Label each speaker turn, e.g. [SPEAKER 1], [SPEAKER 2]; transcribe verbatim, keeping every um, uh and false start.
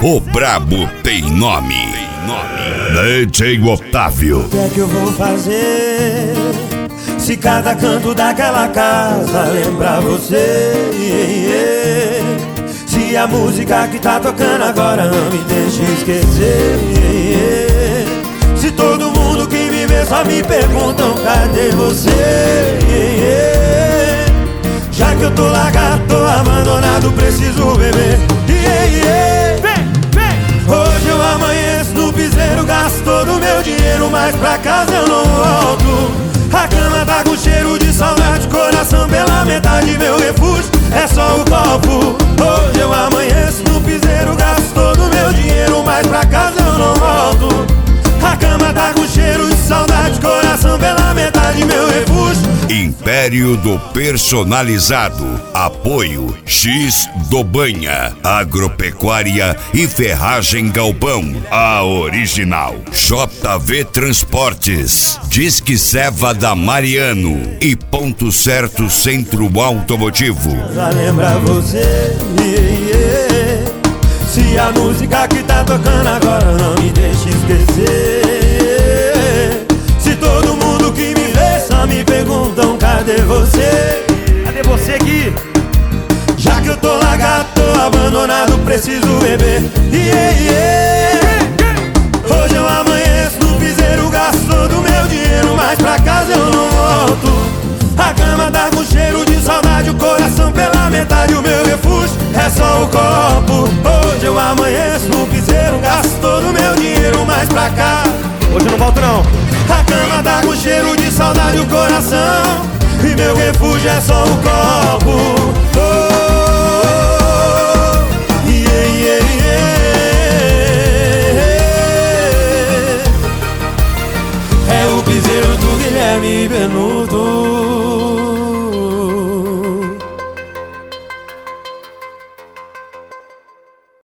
[SPEAKER 1] O brabo tem nome. D J Otávio.
[SPEAKER 2] O que é que eu vou fazer se cada canto daquela casa lembrar você? Yeah, yeah. Se a música que tá tocando agora não me deixa esquecer. Yeah, yeah. Se todo mundo que me vê só me perguntam cadê você? Yeah, yeah. Já que eu tô largado, tô abandonado, preciso beber. Yeah, yeah. Vem, vem. Hoje eu amanheço no piseiro, gasto todo o meu dinheiro, mas pra casa eu não volto. A cama tá com cheiro de saudade, coração pela metade, meu refúgio é só o copo. Hoje eu amanheço no piseiro, gasto todo o meu dinheiro, mas pra casa eu não volto. A cama tá com cheiro de saudade, coração pela metade, meu refúgio.
[SPEAKER 1] Império do Personalizado. Apoio X do Banha, Agropecuária e Ferragem Galpão. A original J V Transportes, Disque Seva da Mariano e Ponto Certo Centro Automotivo.
[SPEAKER 2] Pra lembrar você, yeah, yeah. Se a música que tá tocando agora não me deixa esquecer. Se todo mundo que me vê só me perguntam cadê você?
[SPEAKER 3] Cadê você aqui?
[SPEAKER 2] Já que eu tô largado, tô abandonado, preciso beber. Yeah, yeah. Hoje eu amanheço no piseiro, gasto todo o meu dinheiro, mas pra casa eu não volto. A cama tá com cheiro de saudade, o coração pela metade, o meu refúgio é só o copo. Hoje eu amanheço no piseiro, gasto todo o meu dinheiro, mas pra cá
[SPEAKER 3] hoje eu não volto não.
[SPEAKER 2] a cama tá com cheiro de saudade, o coração, e meu refúgio é só o copo. Oh, yeah, yeah, yeah. É o piseiro do Guilherme Benuto.